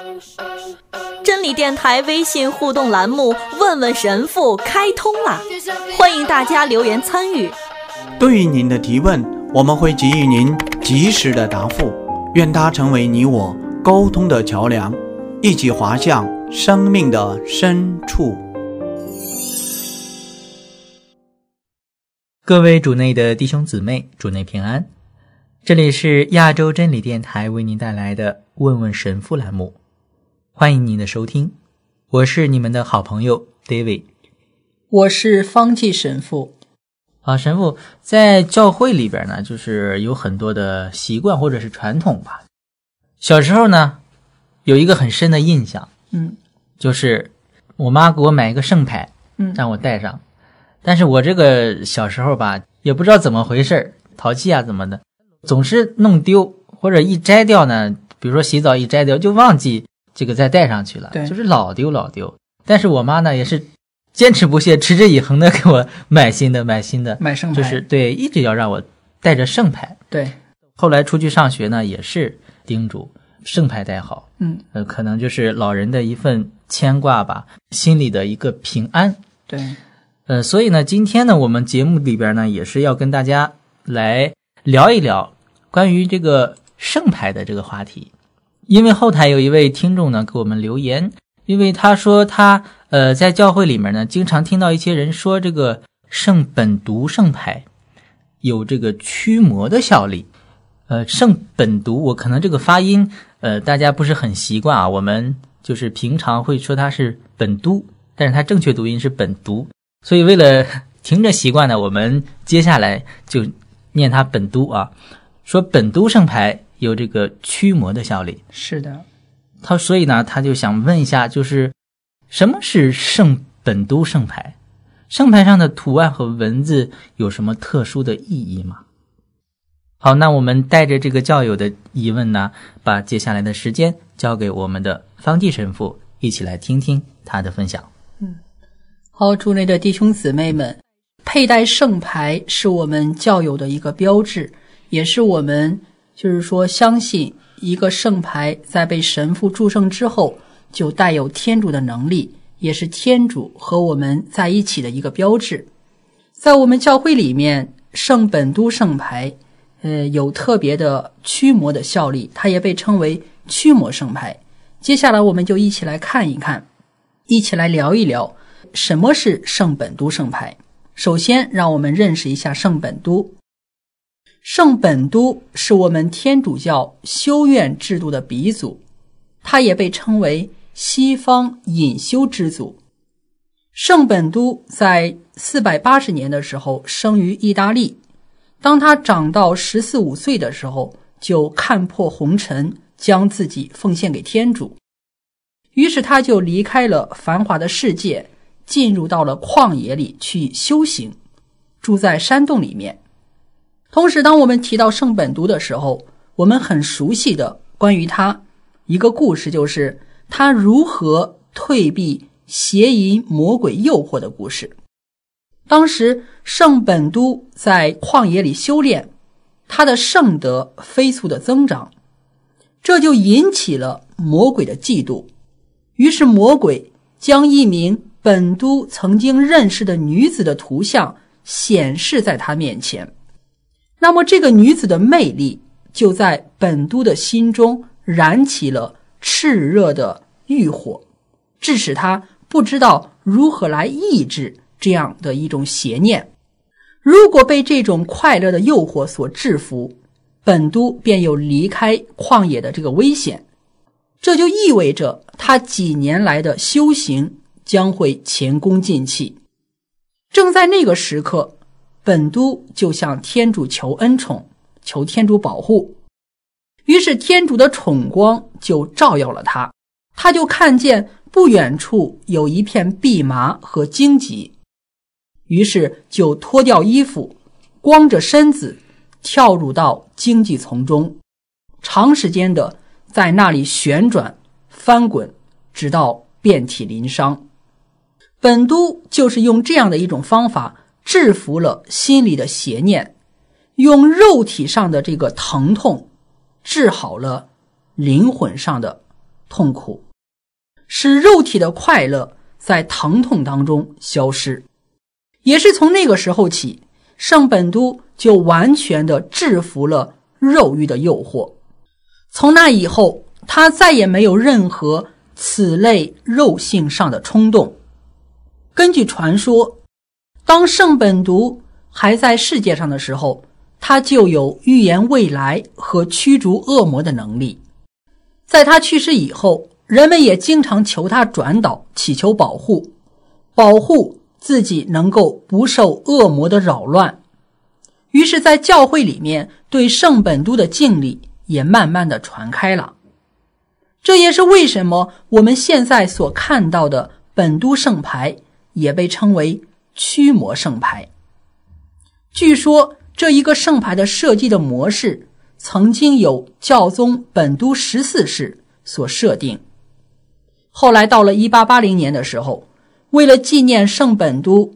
真理电台微信互动栏目问问神父开通了，欢迎大家留言参与。 对于您的提问，我们会给予您及时的答复，愿它成为你我沟通的桥梁，一起滑向生命的深处。 各位主内的弟兄姊妹，主内平安。这里是亚洲真理电台为您带来的问问神父栏目，欢迎您的收听，我是你们的好朋友 David。 我是方济神父。 神父在教会里边呢，就是有很多的习惯或者是传统吧。小时候呢，有一个很深的印象，就是我妈给我买一个圣牌，让我带上。但是我这个小时候吧，也不知道怎么回事，淘气啊怎么的，总是弄丢，或者一摘掉呢，比如说洗澡一摘掉就忘记这个再带上去了，就是老丢。但是我妈呢也是坚持不懈，持之以恒的给我买新的，买圣牌，就是对，一直要让我带着圣牌。 对， 后来出去上学呢，也是叮嘱圣牌带好。可能就是老人的一份牵挂吧，心里的一个平安。 对。 所以呢，今天呢，我们节目里边呢，也是要跟大家来聊一聊关于这个圣牌的这个话题。因为后台有一位听众呢给我们留言，因为他说他在教会里面呢，经常听到一些人说这个圣本笃圣牌有这个驱魔的效力。圣本笃，我可能这个发音大家不是很习惯啊，我们就是平常会说它是本笃，但是它正确读音是本笃。所以为了听着习惯呢，我们接下来就念它本笃啊，说本笃圣牌有这个驱魔的效力。 是的。 所以呢，他就想问一下，就是什么是圣本笃圣牌？圣牌上的图案和文字有什么特殊的意义吗？好，那我们带着这个教友的疑问呢，把接下来的时间交给我们的方济神父，一起来听听他的分享。 好，主内的弟兄姊妹们，佩戴圣牌是我们教友的一个标志，也是我们就是说相信一个圣牌在被神父祝圣之后就带有天主的能力，也是天主和我们在一起的一个标志。在我们教会里面，圣本笃圣牌有特别的驱魔的效力，它也被称为驱魔圣牌。接下来我们就一起来看一看，一起来聊一聊什么是圣本笃圣牌。首先让我们认识一下圣本笃。圣本笃是我们天主教修院制度的鼻祖，它也被称为西方隐修之祖。圣本笃在480年的时候生于意大利，当他长到14、15岁的时候，就看破红尘，将自己奉献给天主。于是他就离开了繁华的世界，进入到了旷野里去修行，住在山洞里面。同时当我们提到圣本笃的时候，我们很熟悉的关于他一个故事，就是他如何退避邪淫魔鬼诱惑的故事。当时圣本笃在旷野里修炼，他的圣德飞速的增长，这就引起了魔鬼的嫉妒。于是魔鬼将一名本笃曾经认识的女子的图像显示在他面前，那么这个女子的魅力就在本笃的心中燃起了炽热的欲火，致使他不知道如何来抑制这样的一种邪念。如果被这种快乐的诱惑所制服，本笃便有离开旷野的这个危险，这就意味着他几年来的修行将会前功尽弃。正在那个时刻，本笃就向天主求恩宠，求天主保护。于是天主的宠光就照耀了他，他就看见不远处有一片蓖麻和荆棘，于是就脱掉衣服，光着身子跳入到荆棘丛中，长时间的在那里旋转翻滚，直到遍体鳞伤。本笃就是用这样的一种方法制服了心里的邪念，用肉体上的这个疼痛治好了灵魂上的痛苦，使肉体的快乐在疼痛当中消失。也是从那个时候起，圣本笃就完全的制服了肉欲的诱惑。从那以后，他再也没有任何此类肉性上的冲动。根据传说，当圣本笃还在世界上的时候，他就有预言未来和驱逐恶魔的能力。在他去世以后，人们也经常求他转导，祈求保护自己能够不受恶魔的扰乱。于是在教会里面，对圣本笃的敬礼也慢慢的传开了。这也是为什么我们现在所看到的本笃圣牌也被称为驱魔圣牌。据说这一个圣牌的设计的模式曾经有教宗本笃14世所设定。后来到了1880年的时候，为了纪念圣本笃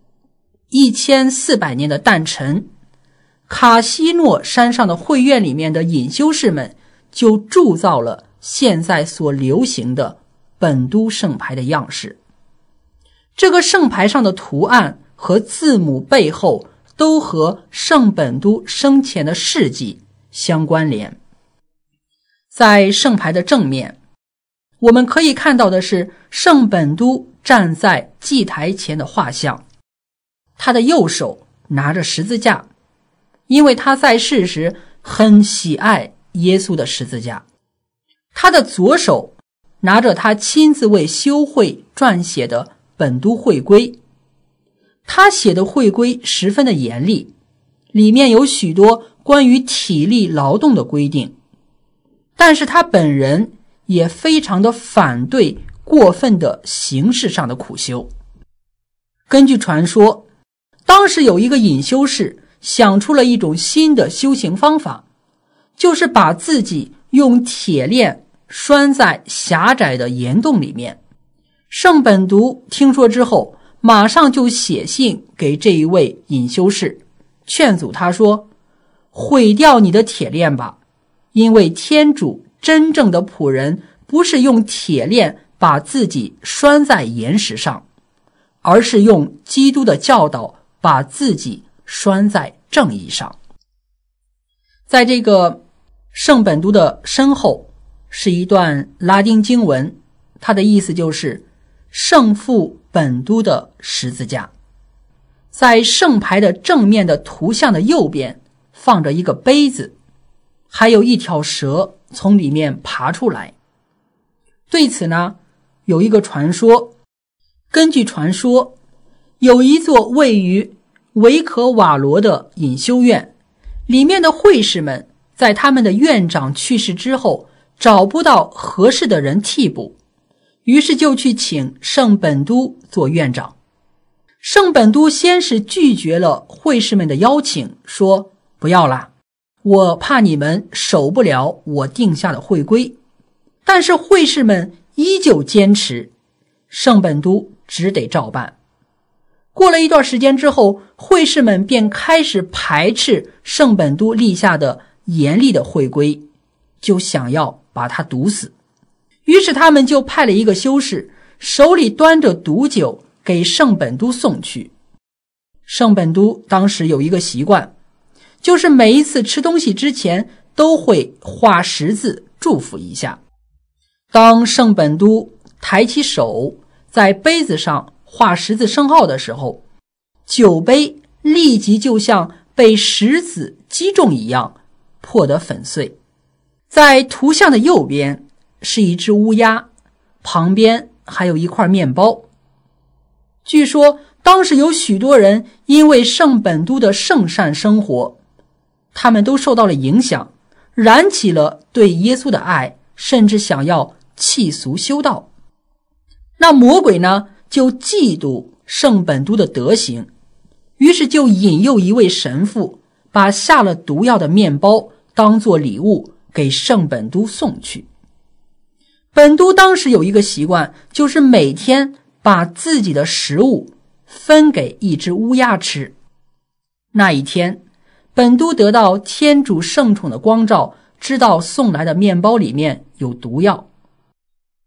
1400年的诞辰，卡西诺山上的会院里面的隐修士们就铸造了现在所流行的本笃圣牌的样式。这个圣牌上的图案和字母背后都和圣本笃生前的事迹相关联。在圣牌的正面，我们可以看到的是圣本笃站在祭台前的画像，他的右手拿着十字架，因为他在世时很喜爱耶稣的十字架。他的左手拿着他亲自为修会撰写的本笃会规，他写的会规十分的严厉，里面有许多关于体力劳动的规定，但是他本人也非常的反对过分的形式上的苦修。根据传说，当时有一个隐修士想出了一种新的修行方法，就是把自己用铁链拴在狭窄的岩洞里面。圣本笃听说之后，马上就写信给这一位隐修士，劝阻他说，毁掉你的铁链吧，因为天主真正的仆人不是用铁链把自己拴在岩石上，而是用基督的教导把自己拴在正义上。在这个圣本笃的身后是一段拉丁经文，它的意思就是圣父本笃的十字架。在圣牌的正面的图像的右边放着一个杯子，还有一条蛇从里面爬出来。对此呢，有一个传说。根据传说，有一座位于维可瓦罗的隐修院，里面的会士们在他们的院长去世之后，找不到合适的人替补，于是就去请圣本笃做院长。圣本笃先是拒绝了会士们的邀请，说不要啦，我怕你们守不了我定下的会规。但是会士们依旧坚持，圣本笃只得照办。过了一段时间之后，会士们便开始排斥圣本笃立下的严厉的会规，就想要把他毒死。于是他们就派了一个修士，手里端着毒酒给圣本笃送去。圣本笃当时有一个习惯，就是每一次吃东西之前都会画十字祝福一下。当圣本笃抬起手在杯子上画十字圣号的时候，酒杯立即就像被石子击中一样破得粉碎。在图像的右边是一只乌鸦，旁边还有一块面包。据说当时有许多人因为圣本笃的圣善生活，他们都受到了影响，燃起了对耶稣的爱，甚至想要弃俗修道。那魔鬼呢，就嫉妒圣本笃的德行，于是就引诱一位神父把下了毒药的面包当作礼物给圣本笃送去。本笃当时有一个习惯，就是每天把自己的食物分给一只乌鸦吃。那一天，本笃得到天主圣宠的光照，知道送来的面包里面有毒药，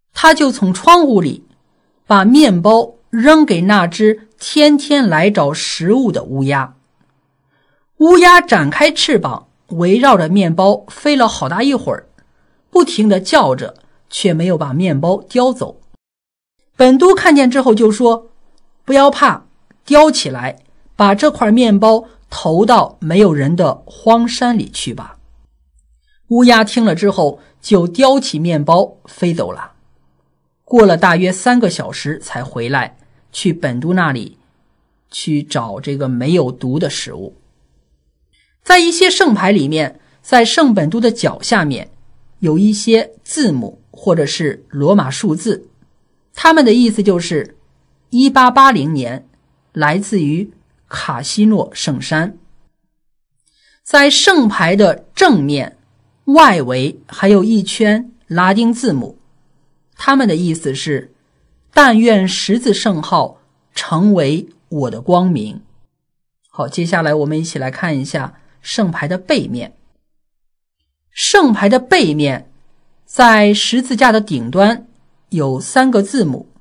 他就从窗户里把面包扔给那只天天来找食物的乌鸦。乌鸦展开翅膀，围绕着面包飞了好大一会儿，不停地叫着，却没有把面包叼走。本都看见之后就说，不要怕，叼起来，把这块面包投到没有人的荒山里去吧。乌鸦听了之后就叼起面包飞走了。过了大约3个小时才回来，去本都那里去找这个没有毒的食物。在一些圣牌里面，在圣本都的脚下面有一些字母或者是罗马数字，它们的意思就是1880年来自于卡西诺圣山。在圣牌的正面外围还有一圈拉丁字母，它们的意思是但愿十字圣号成为我的光明。好，接下来我们一起来看一下圣牌的背面。圣牌的背面在十字架的顶端有3个字母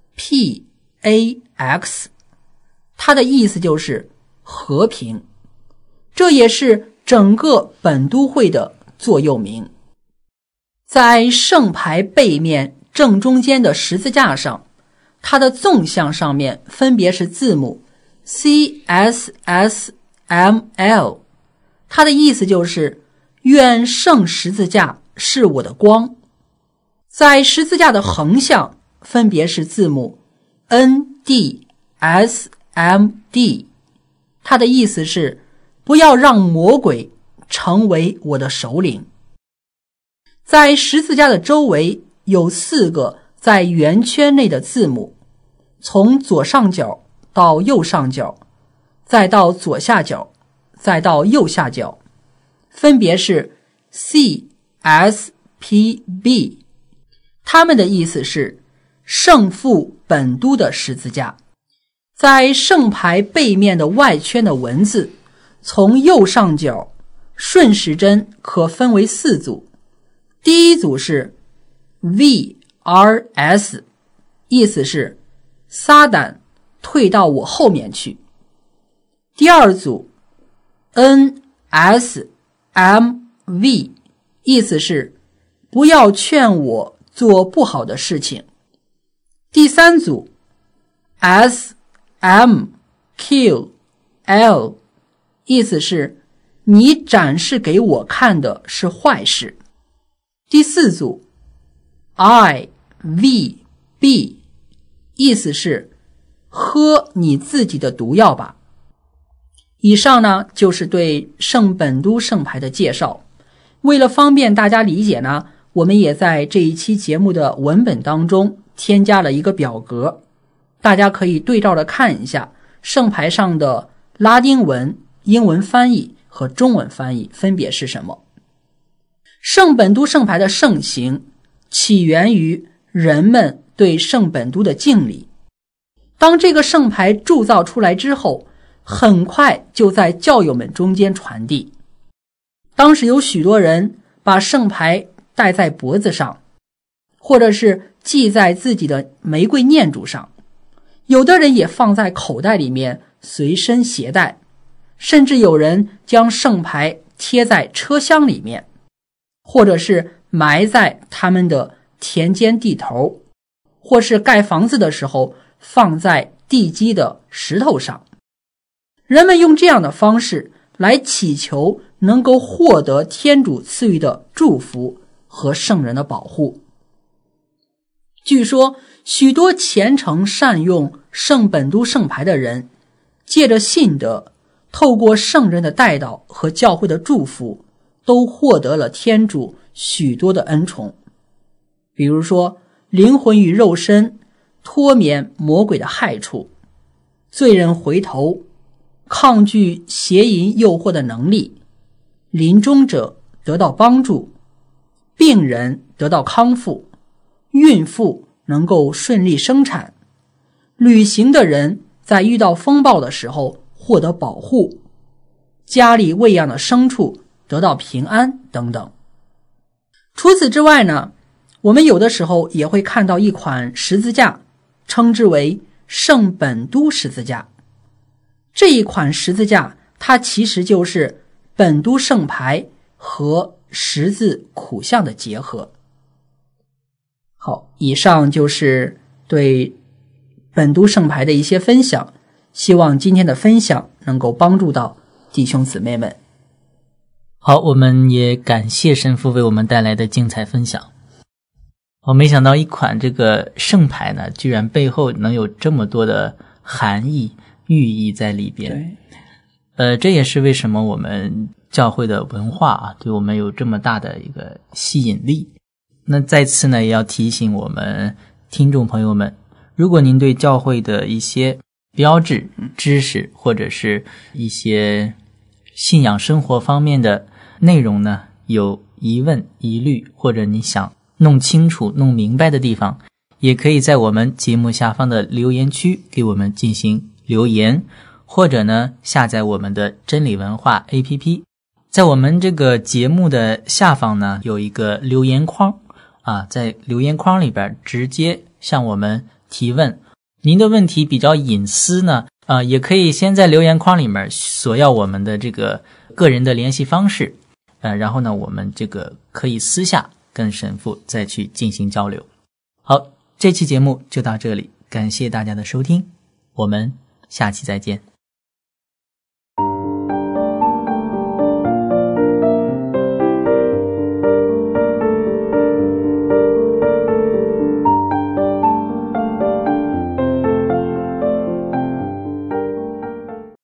PAX， 它的意思就是和平，这也是整个本都会的座右铭。在圣牌背面正中间的十字架上，它的纵向上面分别是字母 CSSML， 它的意思就是愿圣十字架是我的光。在十字架的横向分别是字母 NDSMD， 它的意思是不要让魔鬼成为我的首领。在十字架的周围有4个在圆圈内的字母，从左上角到右上角，再到左下角，再到右下角，分别是 CSPB， 它们的意思是圣父本都的十字架。在圣牌背面的外圈的文字，从右上角顺时针可分为4组，第一组是 VRS， 意思是撒旦退到我后面去。第二组 NSMV， 意思是不要劝我做不好的事情。第三组 SMQL， 意思是你展示给我看的是坏事。第四组 IVB， 意思是喝你自己的毒药吧。以上呢就是对圣本都圣牌的介绍。为了方便大家理解呢，我们也在这一期节目的文本当中添加了一个表格，大家可以对照着看一下圣牌上的拉丁文、英文翻译和中文翻译分别是什么。圣本都圣牌的盛行起源于人们对圣本都的敬礼。当这个圣牌铸造出来之后，很快就在教友们中间传递。当时有许多人把圣牌戴在脖子上，或者是系在自己的玫瑰念珠上，有的人也放在口袋里面随身携带，甚至有人将圣牌贴在车厢里面，或者是埋在他们的田间地头，或是盖房子的时候放在地基的石头上。人们用这样的方式来祈求能够获得天主赐予的祝福和圣人的保护。据说许多虔诚善用圣本都圣牌的人，借着信德，透过圣人的代祷和教会的祝福，都获得了天主许多的恩宠。比如说灵魂与肉身脱免魔鬼的害处，罪人回头，抗拒邪淫诱惑的能力，临终者得到帮助，病人得到康复，孕妇能够顺利生产，旅行的人在遇到风暴的时候获得保护，家里喂养的牲畜得到平安等等。除此之外呢， 我们有的时候也会看到一款十字架，称之为圣本笃十字架。这一款十字架它其实就是本笃圣牌和十字苦像的结合。好，以上就是对本笃圣牌的一些分享，希望今天的分享能够帮助到弟兄姊妹们。 好，我们也感谢神父为我们带来的精彩分享。我没想到一款这个圣牌呢，居然背后能有这么多的含义寓意在里边。这也是为什么我们教会的文化啊，对我们有这么大的一个吸引力。那再次呢，也要提醒我们听众朋友们，如果您对教会的一些标志、知识或者是一些信仰生活方面的内容呢，有疑问、疑虑，或者你想弄清楚、弄明白的地方，也可以在我们节目下方的留言区给我们进行留言，或者呢，下载我们的真理文化 APP。 在我们这个节目的下方呢，有一个留言框啊，在留言框里边直接向我们提问。您的问题比较隐私呢，也可以先在留言框里面索要我们的这个个人的联系方式，然后呢，我们这个可以私下跟神父再去进行交流。好，这期节目就到这里，感谢大家的收听，我们下期再见。